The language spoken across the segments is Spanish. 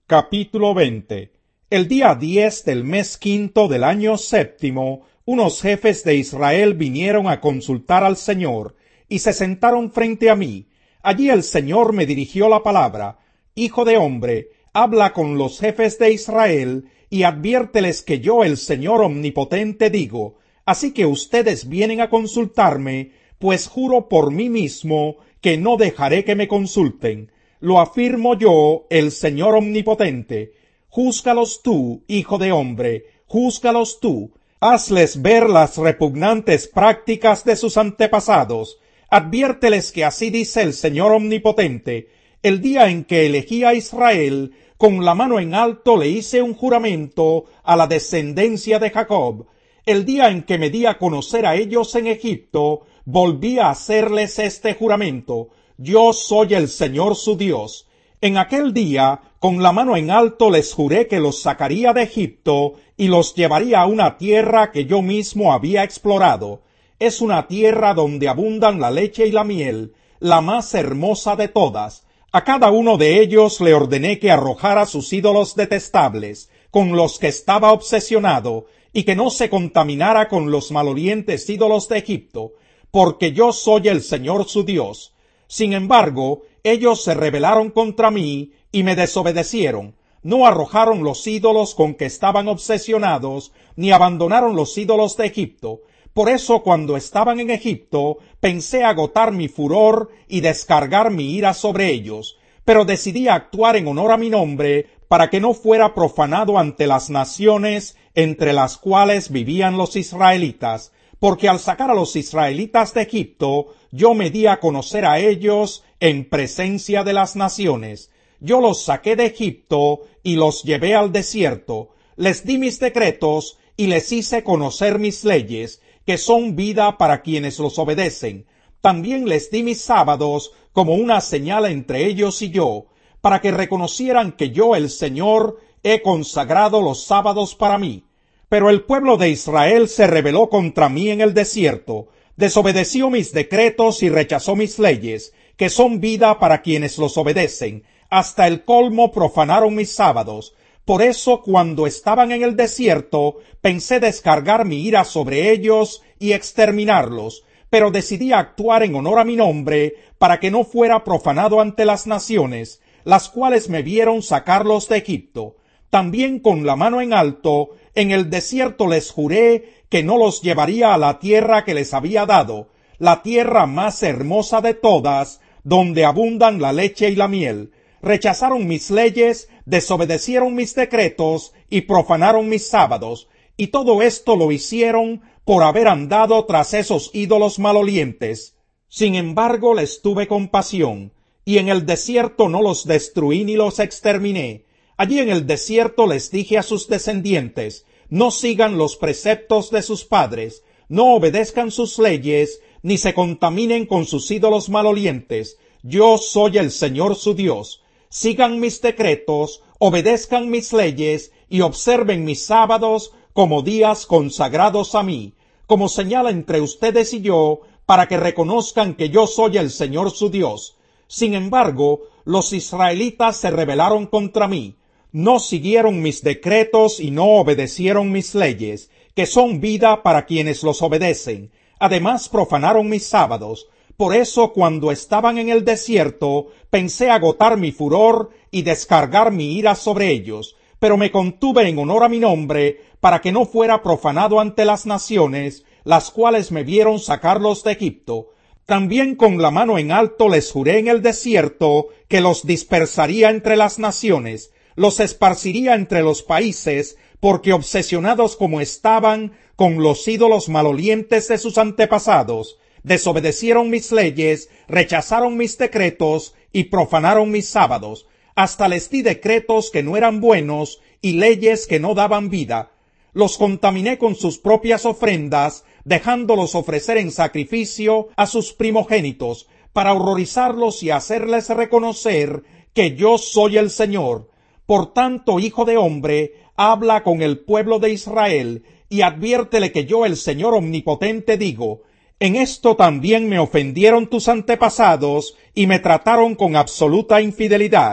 Capítulo 20. El día 10 del mes quinto del año séptimo, unos jefes de Israel vinieron a consultar al Señor, y se sentaron frente a mí. Allí el Señor me dirigió la palabra: Hijo de hombre, habla con los jefes de Israel, y adviérteles que yo, el Señor omnipotente, digo: así que ustedes vienen a consultarme, pues juro por mí mismo que no dejaré que me consulten. Lo afirmo yo, el Señor omnipotente. Júzgalos tú, hijo de hombre, júzgalos tú. Hazles ver las repugnantes prácticas de sus antepasados. Adviérteles que así dice el Señor omnipotente: el día en que elegí a Israel, con la mano en alto le hice un juramento a la descendencia de Jacob. El día en que me di a conocer a ellos en Egipto, volví a hacerles este juramento: yo soy el Señor su Dios. En aquel día, con la mano en alto les juré que los sacaría de Egipto y los llevaría a una tierra que yo mismo había explorado. Es una tierra donde abundan la leche y la miel, la más hermosa de todas. A cada uno de ellos le ordené que arrojara sus ídolos detestables, con los que estaba obsesionado, y que no se contaminara con los malolientes ídolos de Egipto, porque yo soy el Señor su Dios. Sin embargo, ellos se rebelaron contra mí y me desobedecieron. No arrojaron los ídolos con que estaban obsesionados, ni abandonaron los ídolos de Egipto. Por eso, cuando estaban en Egipto, pensé agotar mi furor y descargar mi ira sobre ellos, pero decidí actuar en honor a mi nombre, para que no fuera profanado ante las naciones entre las cuales vivían los israelitas, porque al sacar a los israelitas de Egipto, yo me di a conocer a ellos en presencia de las naciones. Yo los saqué de Egipto y los llevé al desierto. Les di mis decretos y les hice conocer mis leyes, que son vida para quienes los obedecen. También les di mis sábados como una señal entre ellos y yo, para que reconocieran que yo, el Señor, he consagrado los sábados para mí. Pero el pueblo de Israel se rebeló contra mí en el desierto, desobedeció mis decretos y rechazó mis leyes, que son vida para quienes los obedecen. Hasta el colmo profanaron mis sábados. Por eso, cuando estaban en el desierto, pensé descargar mi ira sobre ellos y exterminarlos, pero decidí actuar en honor a mi nombre, para que no fuera profanado ante las naciones, las cuales me vieron sacarlos de Egipto. También con la mano en alto, en el desierto les juré que no los llevaría a la tierra que les había dado, la tierra más hermosa de todas, donde abundan la leche y la miel. Rechazaron mis leyes, desobedecieron mis decretos y profanaron mis sábados, y todo esto lo hicieron por haber andado tras esos ídolos malolientes. Sin embargo, les tuve compasión, y en el desierto no los destruí ni los exterminé. Allí en el desierto les dije a sus descendientes: no sigan los preceptos de sus padres, no obedezcan sus leyes, ni se contaminen con sus ídolos malolientes. Yo soy el Señor su Dios. Sigan mis decretos, obedezcan mis leyes y observen mis sábados como días consagrados a mí, como señal entre ustedes y yo, para que reconozcan que yo soy el Señor su Dios. Sin embargo, los israelitas se rebelaron contra mí. No siguieron mis decretos y no obedecieron mis leyes, que son vida para quienes los obedecen. Además, profanaron mis sábados. Por eso, cuando estaban en el desierto, pensé agotar mi furor y descargar mi ira sobre ellos, pero me contuve en honor a mi nombre, para que no fuera profanado ante las naciones, las cuales me vieron sacarlos de Egipto. También con la mano en alto les juré en el desierto que los dispersaría entre las naciones, los esparciría entre los países, porque obsesionados como estaban con los ídolos malolientes de sus antepasados, desobedecieron mis leyes, rechazaron mis decretos y profanaron mis sábados. Hasta les di decretos que no eran buenos y leyes que no daban vida. Los contaminé con sus propias ofrendas, dejándolos ofrecer en sacrificio a sus primogénitos, para horrorizarlos y hacerles reconocer que yo soy el Señor. Por tanto, hijo de hombre, habla con el pueblo de Israel y adviértele que yo, el Señor omnipotente, digo: en esto también me ofendieron tus antepasados y me trataron con absoluta infidelidad.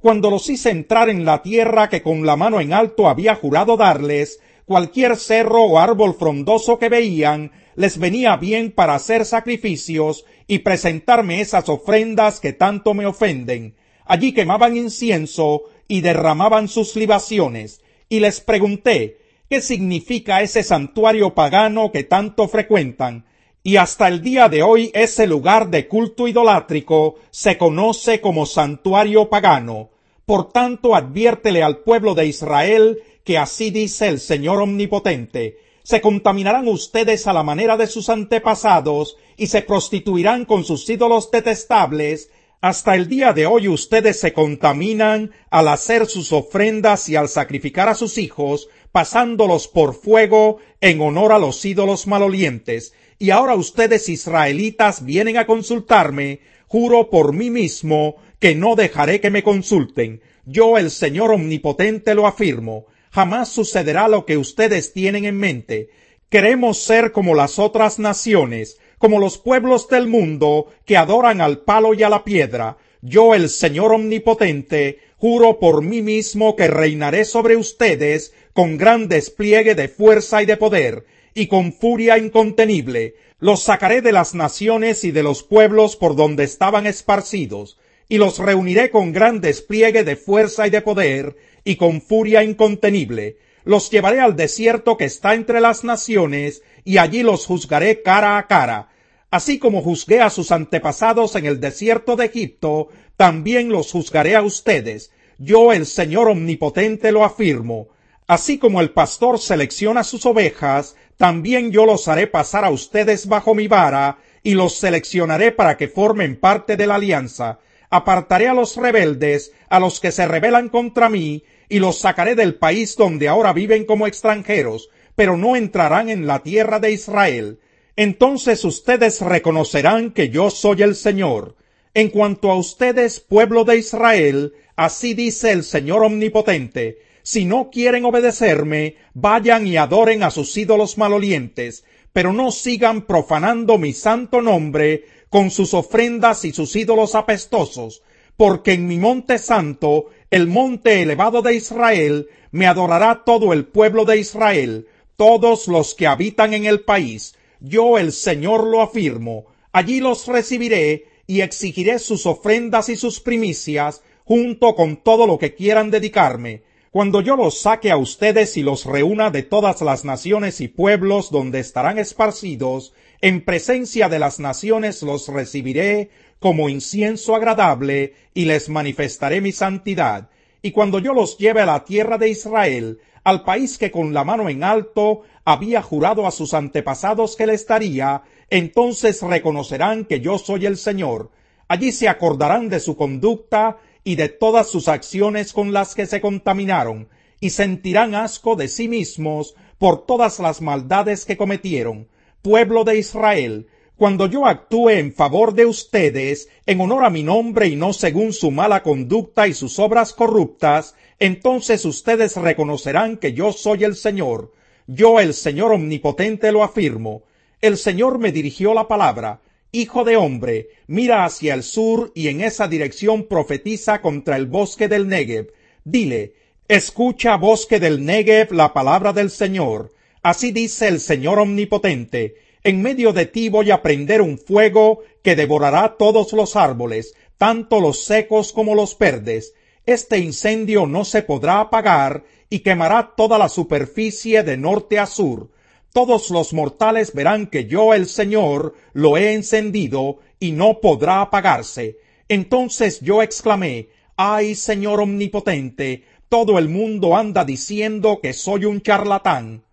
cuando los hice entrar en la tierra que con la mano en alto había jurado darles, cualquier cerro o árbol frondoso que veían, les venía bien para hacer sacrificios y presentarme esas ofrendas que tanto me ofenden. Allí quemaban incienso y derramaban sus libaciones. Y les pregunté, ¿qué significa ese santuario pagano que tanto frecuentan? Y hasta el día de hoy ese lugar de culto idolátrico se conoce como santuario pagano. Por tanto, adviértele al pueblo de Israel que así dice el Señor Omnipotente: se contaminarán ustedes a la manera de sus antepasados y se prostituirán con sus ídolos detestables. Hasta el día de hoy ustedes se contaminan al hacer sus ofrendas y al sacrificar a sus hijos, pasándolos por fuego en honor a los ídolos malolientes. Y ahora ustedes, israelitas, vienen a consultarme. Juro por mí mismo que no dejaré que me consulten. Yo, el Señor Omnipotente, lo afirmo. Jamás sucederá lo que ustedes tienen en mente. Queremos ser como las otras naciones, como los pueblos del mundo que adoran al palo y a la piedra. Yo, el Señor Omnipotente, juro por mí mismo que reinaré sobre ustedes con gran despliegue de fuerza y de poder, y con furia incontenible. Los sacaré de las naciones y de los pueblos por donde estaban esparcidos, y los reuniré con gran despliegue de fuerza y de poder, y con furia incontenible. Los llevaré al desierto que está entre las naciones, y allí los juzgaré cara a cara. Así como juzgué a sus antepasados en el desierto de Egipto, también los juzgaré a ustedes. Yo, el Señor Omnipotente, lo afirmo. Así como el pastor selecciona sus ovejas, también yo los haré pasar a ustedes bajo mi vara, y los seleccionaré para que formen parte de la alianza. Apartaré a los rebeldes, a los que se rebelan contra mí, y los sacaré del país donde ahora viven como extranjeros, pero no entrarán en la tierra de Israel. Entonces ustedes reconocerán que yo soy el Señor. En cuanto a ustedes, pueblo de Israel, así dice el Señor Omnipotente: si no quieren obedecerme, vayan y adoren a sus ídolos malolientes, pero no sigan profanando mi santo nombre con sus ofrendas y sus ídolos apestosos, porque en mi monte santo, el monte elevado de Israel, me adorará todo el pueblo de Israel, todos los que habitan en el país. Yo, el Señor, lo afirmo. Allí los recibiré y exigiré sus ofrendas y sus primicias, junto con todo lo que quieran dedicarme. Cuando yo los saque a ustedes y los reúna de todas las naciones y pueblos donde estarán esparcidos, en presencia de las naciones los recibiré como incienso agradable y les manifestaré mi santidad. Y cuando yo los lleve a la tierra de Israel, al país que con la mano en alto había jurado a sus antepasados que les daría, entonces reconocerán que yo soy el Señor. Allí se acordarán de su conducta y de todas sus acciones con las que se contaminaron, y sentirán asco de sí mismos por todas las maldades que cometieron. Pueblo de Israel, cuando yo actúe en favor de ustedes, en honor a mi nombre y no según su mala conducta y sus obras corruptas, entonces ustedes reconocerán que yo soy el Señor. Yo, el Señor Omnipotente, lo afirmo. El Señor me dirigió la palabra: Hijo de hombre, mira hacia el sur y en esa dirección profetiza contra el bosque del Negev. Dile: escucha, bosque del Negev, la palabra del Señor. Así dice el Señor Omnipotente: en medio de ti voy a prender un fuego que devorará todos los árboles, tanto los secos como los verdes. Este incendio no se podrá apagar y quemará toda la superficie de norte a sur. Todos los mortales verán que yo, el Señor, lo he encendido y no podrá apagarse. Entonces yo exclamé: ¡ay, Señor Omnipotente! Todo el mundo anda diciendo que soy un charlatán.